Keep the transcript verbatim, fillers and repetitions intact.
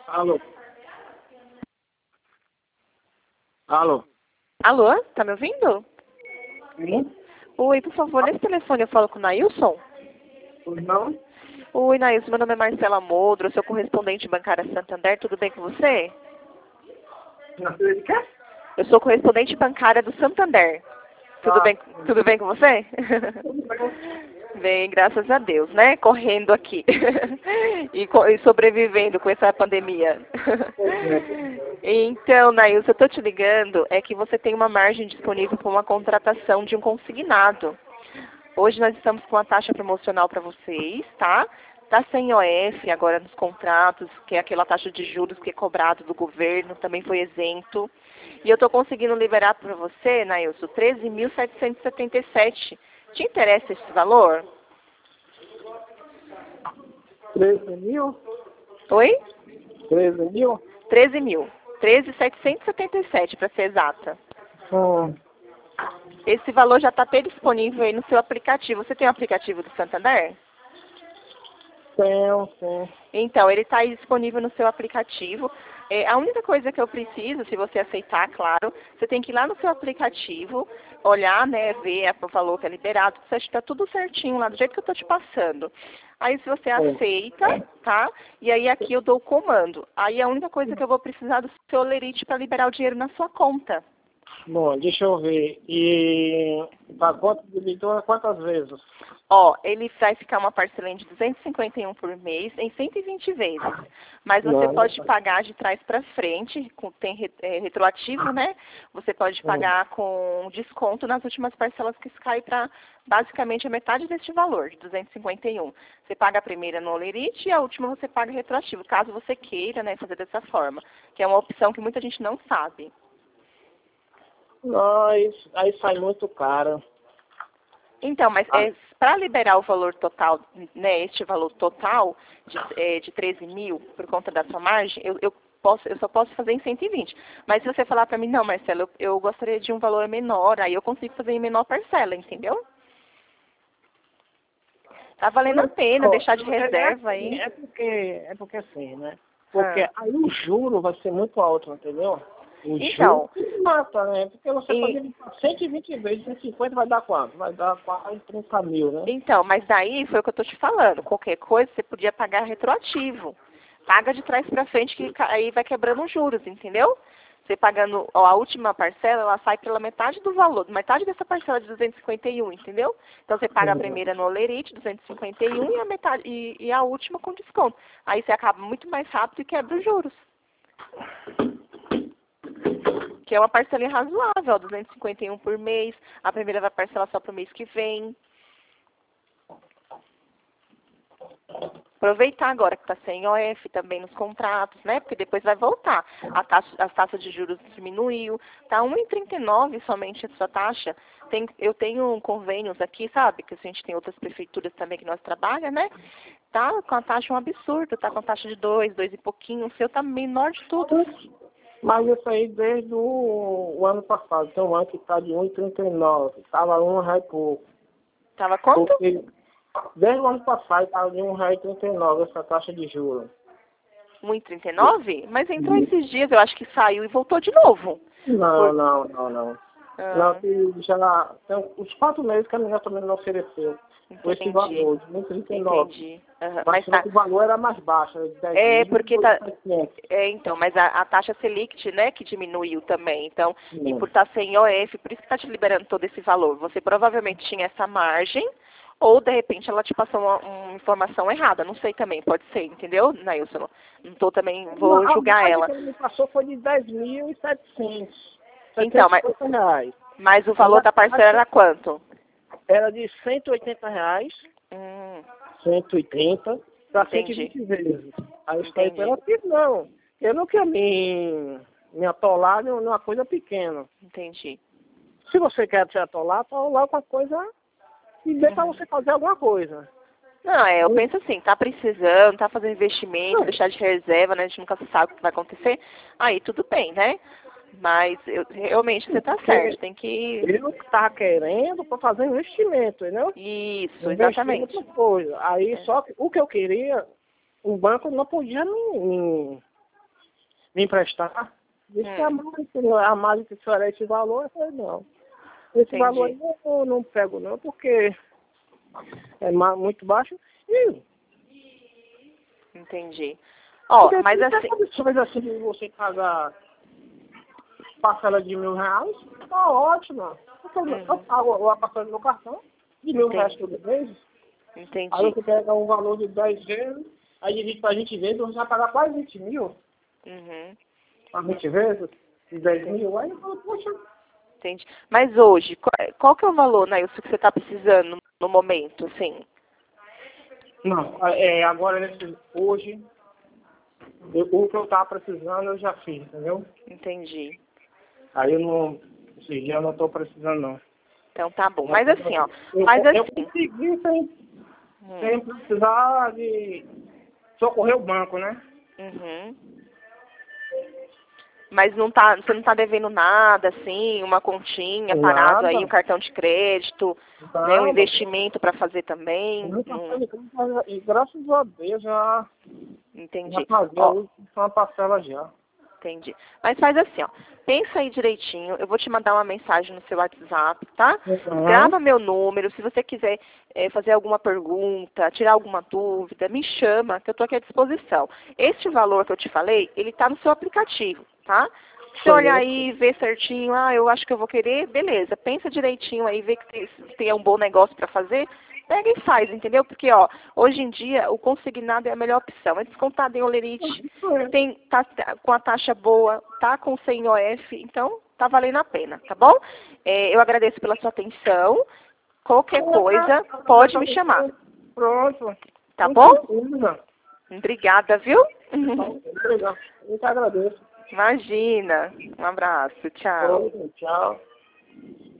Alô? Alô? Alô, tá me ouvindo? Sim? Oi, por favor, nesse telefone eu falo com o Nailson? Pois não? Oi, Nailson, meu nome é Marcela Modro, eu sou correspondente bancária Santander, tudo bem com você? Nasceu de quê? Eu sou correspondente bancária do Santander. Tudo Ah, bem, tudo bem com você? tudo bem. Bem, graças a Deus, né? Correndo aqui e, co- e sobrevivendo com essa pandemia. Pois é, pois é. Então, Nailson, eu tô te ligando, é que você tem uma margem disponível para uma contratação de um consignado. Hoje nós estamos com a taxa promocional para vocês, tá? Tá sem O F agora nos contratos, que é aquela taxa de juros que é cobrado do governo, também foi isento. E eu estou conseguindo liberar para você, Nailson, treze mil setecentos e setenta e sete. Te interessa esse valor? treze mil? Oi? treze mil? treze mil. treze mil setecentos e setenta e sete, para ser exata. Hum, Esse valor já está até disponível aí no seu aplicativo. Você tem o aplicativo do Santander? tenho, sim. Então, ele está aí disponível no seu aplicativo. É, a única coisa que eu preciso, se você aceitar, claro, você tem que ir lá no seu aplicativo, olhar, né, ver o valor que é liberado, está tudo certinho lá, do jeito que eu estou te passando. Aí, se você É. aceita, tá? E aí, aqui eu dou o comando. Aí, a única coisa que eu vou precisar do seu lerite para liberar o dinheiro na sua conta. Bom, deixa eu ver. E para quanto dividor, quantas vezes? Ó, ele vai ficar uma parcela de duzentos e cinquenta e um por mês em cento e vinte vezes. Mas você Não. pode pagar de trás para frente, com, tem re- é, retroativo, né? Você pode Hum. pagar com desconto nas últimas parcelas que cai para basicamente a metade deste valor, de duzentos e cinquenta e um. Você paga a primeira no Olerite e a última você paga retroativo, caso você queira, né, fazer dessa forma, que é uma opção que muita gente não sabe. Não, aí, aí sai muito caro. Então, mas Ah, é, para liberar o valor total, né, este valor total de, é, de treze mil por conta da sua margem, eu, eu, posso, eu só posso fazer em cento e vinte. Mas se você falar para mim, não, Marcelo, eu, eu gostaria de um valor menor, aí eu consigo fazer em menor parcela, entendeu? Tá valendo a pena ó, deixar de é, é, reserva assim, aí. é porque é porque assim, né? Porque Ah. aí o juro vai ser muito alto, entendeu? O juro Então, que mata, né? Porque você e, fazer cento e vinte vezes, cento e cinquenta vai dar quanto? Vai dar quase trinta mil, né? então, mas daí foi o que eu tô te falando. Qualquer coisa você podia pagar retroativo. Paga de trás para frente que ca- aí vai quebrando os juros, entendeu? Você pagando ó, a última parcela, ela sai pela metade do valor, metade dessa parcela de duzentos e cinquenta e um, entendeu? Então você paga a Uhum. primeira no Olerite, duzentos e cinquenta e um, e a metade e, e a última com desconto. Aí você acaba muito mais rápido e quebra os juros. Que é uma parcela razoável, ó, duzentos e cinquenta e um por mês. A primeira vai parcelar só para o mês que vem. Aproveitar agora que está sem O F também nos contratos, né? Porque depois vai voltar. A taxa, a taxa de juros diminuiu. Está um vírgula trinta e nove somente a sua taxa. Tem, eu tenho convênios aqui, sabe? Que a gente tem outras prefeituras também que nós trabalhamos, né? Tá com a taxa um absurdo. Tá com a taxa de dois, dois e pouquinho. O seu tá menor de tudo. Mas isso aí desde o, o ano passado. Tem um ano que está de um vírgula trinta e nove. Estava um real e pouco. Tava quanto? Porque desde o ano passado estava de um real e trinta e nove essa taxa de juros. um vírgula trinta e nove? Mas entrou esses dias, eu acho que saiu e voltou de novo. Não, Por... não, não, não. Não, Ah, que já tem uns quatro meses que a menina também não ofereceu com esse entendi. valor, de um vírgula trinta e nove. Entendi. Aham. Mas Mas só tá. que o valor era mais baixo, era de dez É, mil porque e tá. oitocentos. É, então, mas a, a taxa Selic, né, que diminuiu também. Então, e Sim. por estar sem O F, por isso que está te liberando todo esse valor. Você provavelmente tinha essa margem, ou de repente ela te passou uma, uma informação errada. Não sei também, pode ser, entendeu, Nailson? Não não tô também, Não, vou a julgar margem ela. que ele me passou foi de dez mil e setecentos. Então, mas, setecentos e cinquenta reais. mas o Mas valor a da parcela taxa era quanto? era de cento e oitenta reais, Hum, cento e trinta, para cento e entendi, vinte vezes. Aí eu falei para entendi, ela que não, eu não quero me, me atolar numa coisa pequena. entendi. Se você quer se atolar, atolar com a coisa e dê para Uhum. você fazer alguma coisa. Não, é, eu penso assim, tá precisando, tá fazendo investimento, Não, deixar de reserva, né? A gente nunca sabe o que vai acontecer. Aí tudo bem, né? Mas eu, realmente você tá certo, porque tem que. eu estava querendo para fazer investimento, entendeu? Isso, Investir em exatamente. outra coisa. Aí É. só que o que eu queria, o banco não podia me, me, me emprestar. Disse que Hum. a mais, senhor, a mais que a senhora é esse valor. Eu falei, não. Esse Entendi. valor aí eu não, não pego não, porque é ma- muito baixo. E Entendi. Ó, porque mas tem assim... condições assim de você pagar parcela de mil reais, tá ótimo. Porque eu eu Uhum. pago a parcela do meu cartão de mil reais Entendi. todo mês. Aí Entendi. você pega um valor de dez vezes, aí divide pra gente vezes, você vai pagar quase vinte mil. Uhum. Pra vinte vezes, de dez Entendi. mil. Aí eu falo, poxa, Entendi. Mas hoje, qual, qual que é o valor, Nailson, que você está precisando no momento, assim? não, é, agora nesse, hoje, eu, o que eu tava precisando eu já fiz, entendeu? Entendi. Aí eu não, esse dia eu não tô precisando não. Então tá bom. Mas assim, ó, Eu, faz eu assim. consegui sem, Hum. sem precisar de socorrer o banco, né? Uhum. Mas não tá, você não tá devendo nada, assim, uma continha parado aí, um Nada. cartão de crédito, né, um Nada. investimento para fazer também. Nunca Não, foi, e graças a Deus já, já entendi. paguei a Ó, última parcela já. entendi. Mas faz assim, ó. Pensa aí direitinho. Eu vou te mandar uma mensagem no seu WhatsApp, tá? Uhum. Grava meu número. Se você quiser eh, fazer alguma pergunta, tirar alguma dúvida, me chama, que eu estou aqui à disposição. Este valor que eu te falei, ele está no seu aplicativo, tá? Se olhar aí, ver certinho, ah, eu acho que eu vou querer, beleza. Pensa direitinho aí, vê que tem, se tem um bom negócio para fazer. Pega e faz, entendeu? Porque, ó, hoje em dia, o consignado é a melhor opção. É descontado em Olerite, tem, tá, tá com a taxa boa, tá com cem O F, então tá valendo a pena, tá bom? É, eu agradeço pela sua atenção. Qualquer coisa, pode me chamar, Pronto. tá Muito bom? obrigado. Obrigada, viu? Obrigado. Eu te agradeço. Imagina. Um abraço, tchau. Pronto, tchau.